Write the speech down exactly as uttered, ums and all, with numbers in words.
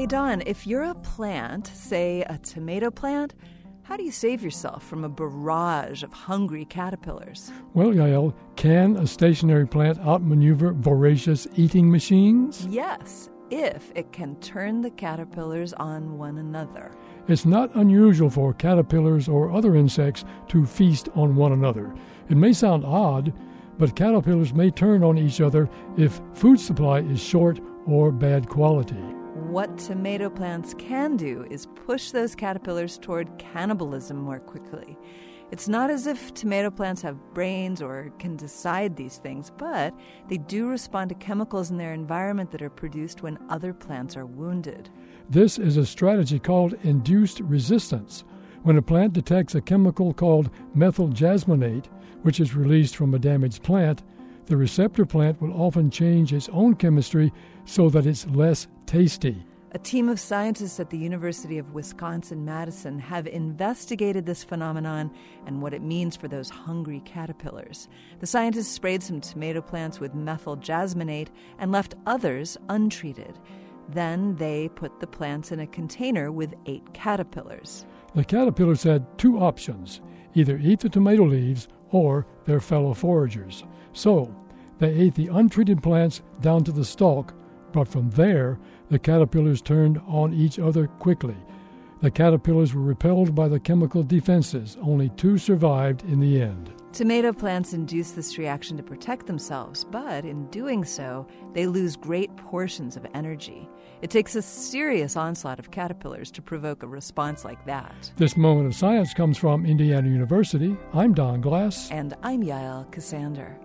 Hey, Don, if you're a plant, say a tomato plant, how do you save yourself from a barrage of hungry caterpillars? Well, Yael, can a stationary plant outmaneuver voracious eating machines? Yes, if it can turn the caterpillars on one another. It's not unusual for caterpillars or other insects to feast on one another. It may sound odd, but caterpillars may turn on each other if food supply is short or bad quality. What tomato plants can do is push those caterpillars toward cannibalism more quickly. It's not as if tomato plants have brains or can decide these things, but they do respond to chemicals in their environment that are produced when other plants are wounded. This is a strategy called induced resistance. When a plant detects a chemical called methyl jasmonate, which is released from a damaged plant, the receptor plant will often change its own chemistry so that it's less tasty. A team of scientists at the University of Wisconsin-Madison have investigated this phenomenon and what it means for those hungry caterpillars. The scientists sprayed some tomato plants with methyl jasmonate and left others untreated. Then they put the plants in a container with eight caterpillars. The caterpillars had two options, either eat the tomato leaves or their fellow foragers. So they ate the untreated plants down to the stalk, but from there, the caterpillars turned on each other quickly. The caterpillars were repelled by the chemical defenses. Only two survived in the end. Tomato plants induce this reaction to protect themselves, but in doing so, they lose great portions of energy. It takes a serious onslaught of caterpillars to provoke a response like that. This Moment of Science comes from Indiana University. I'm Don Glass. And I'm Yael Ksander.